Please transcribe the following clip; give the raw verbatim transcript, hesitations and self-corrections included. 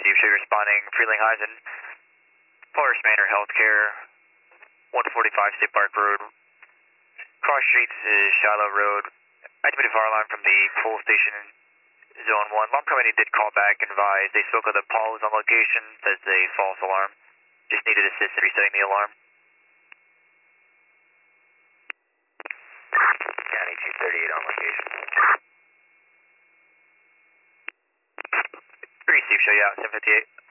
Receive, show you responding, Freeling Heisen, Forest Manor Healthcare, one forty-five State Park Road. Cross streets is Shiloh Road. Activated fire alarm from the full station zone one. Alarm company did call back and advise. They spoke with the Paul's on location. That's a false alarm. Just needed assist in resetting the alarm. County two thirty-eight on location. Receive, show you out, seven fifty-eight.